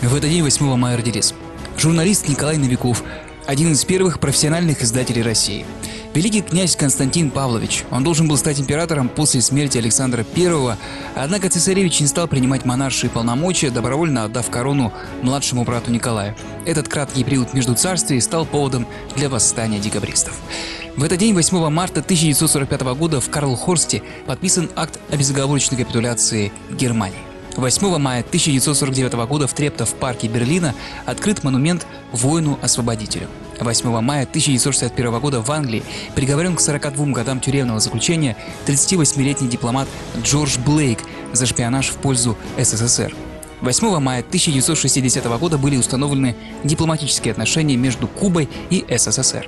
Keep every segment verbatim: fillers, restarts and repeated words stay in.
В этот день, восьмого мая, родились журналист Николай Новиков, один из первых профессиональных издателей России. Великий князь Константин Павлович. Он должен был стать императором после смерти Александра Первого, однако цесаревич не стал принимать монаршие полномочия, добровольно отдав корону младшему брату Николаю. Этот краткий период между царствий стал поводом для восстания декабристов. В этот день, восьмого марта тысяча девятьсот сорок пятого года, в Карлхорсте подписан акт о безоговорочной капитуляции Германии. восьмого мая тысяча девятьсот сорок девятого года в Трептов-парке Берлина открыт монумент воину-освободителю. восьмого мая тысяча девятьсот шестьдесят первого года в Англии приговорен к сорока двум годам тюремного заключения тридцативосьмилетний дипломат Джордж Блейк за шпионаж в пользу СССР. восьмого мая тысяча девятьсот шестидесятого года были установлены дипломатические отношения между Кубой и СССР.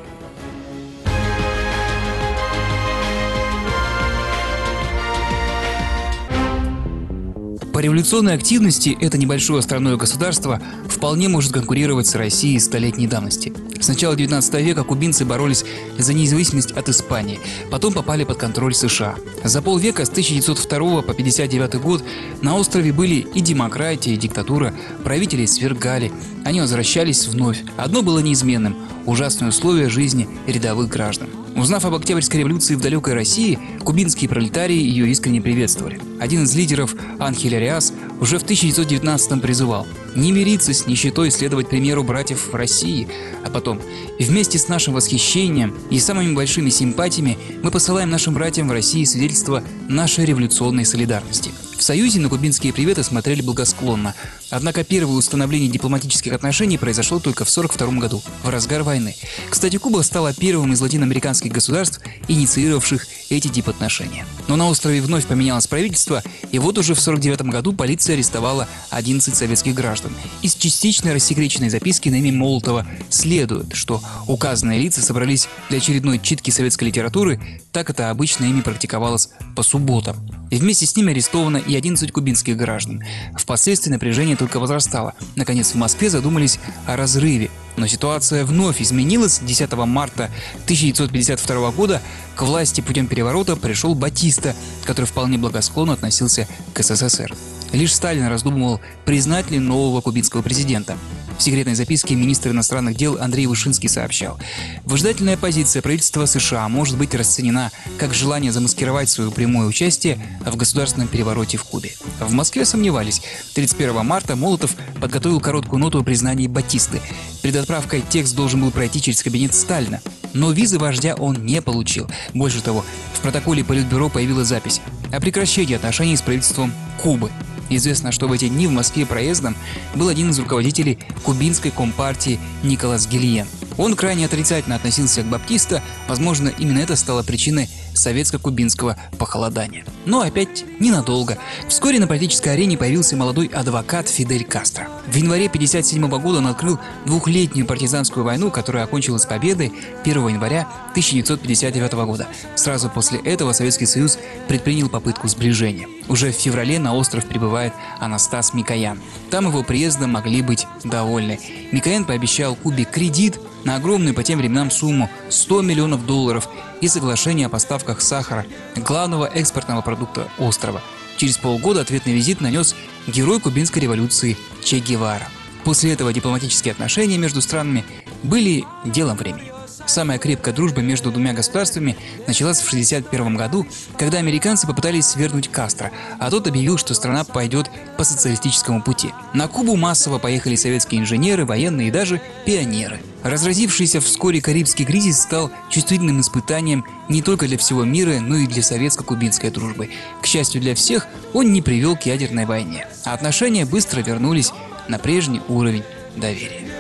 По революционной активности это небольшое островное государство вполне может конкурировать с Россией столетней давности. С начала девятнадцатого века кубинцы боролись за независимость от Испании, потом попали под контроль США. За полвека с тысяча девятьсот второго по пятьдесят девятый год на острове были и демократия, и диктатура, правителей свергали, они возвращались вновь. Одно было неизменным – ужасные условия жизни рядовых граждан. Узнав об Октябрьской революции в далекой России, кубинские пролетарии ее искренне приветствовали. Один из лидеров, Анхель Ариас, уже в тысяча девятьсот девятнадцатом призывал не мириться с нищетой, следовать примеру братьев в России, а потом вместе с нашим восхищением и самыми большими симпатиями мы посылаем нашим братьям в России свидетельство нашей революционной солидарности. В Союзе на кубинские приветы смотрели благосклонно, однако первое установление дипломатических отношений произошло только в сорок втором году, в разгар войны. Кстати, Куба стала первым из латиноамериканских государств, инициировавших эти дипотношения. Но на острове вновь поменялось правительство, и вот уже в сорок девятом году полиция арестовала одиннадцать советских граждан. Из частично рассекреченной записки на имя Молотова следует, что указанные лица собрались для очередной читки советской литературы, так это обычно ими практиковалось по субботам. И вместе с ними арестовано и одиннадцать кубинских граждан. Впоследствии напряжение только возрастало. Наконец, в Москве задумались о разрыве. Но ситуация вновь изменилась. десятого марта тысяча девятьсот пятьдесят второго года к власти путем переворота пришел Батиста, который вполне благосклонно относился к СССР. Лишь Сталин раздумывал, признать ли нового кубинского президента. В секретной записке министр иностранных дел Андрей Вышинский сообщал: выжидательная позиция правительства США может быть расценена как желание замаскировать свое прямое участие в государственном перевороте в Кубе. В Москве сомневались. тридцать первого марта Молотов подготовил короткую ноту о признании Батисты. Перед отправкой текст должен был пройти через кабинет Сталина. Но визы вождя он не получил. Больше того, в протоколе Политбюро появилась запись о прекращении отношений с правительством Кубы. Известно, что в эти дни в Москве проездом был один из руководителей кубинской компартии Николас Гильен. Он крайне отрицательно относился к Батиста, возможно, именно это стало причиной советско-кубинского похолодания. Но опять ненадолго. Вскоре на политической арене появился молодой адвокат Фидель Кастро. В январе тысяча девятьсот пятьдесят седьмого года он открыл двухлетнюю партизанскую войну, которая окончилась победой первого января тысяча девятьсот пятьдесят девятого года. Сразу после этого Советский Союз предпринял попытку сближения. Уже в феврале на остров прибывает Анастас Микоян. Там его приездом могли быть довольны. Микоян пообещал Кубе кредит на огромную по тем временам сумму сто миллионов долларов и соглашение о поставках сахара, главного экспортного продукта острова. Через полгода ответный визит нанес герой кубинской революции Че Гевара. После этого дипломатические отношения между странами были делом времени. Самая крепкая дружба между двумя государствами началась в шестьдесят первом году, когда американцы попытались свергнуть Кастро, а тот объявил, что страна пойдет по социалистическому пути. На Кубу массово поехали советские инженеры, военные и даже пионеры. Разразившийся вскоре Карибский кризис стал чувствительным испытанием не только для всего мира, но и для советско-кубинской дружбы. К счастью для всех, он не привел к ядерной войне, а отношения быстро вернулись на прежний уровень доверия.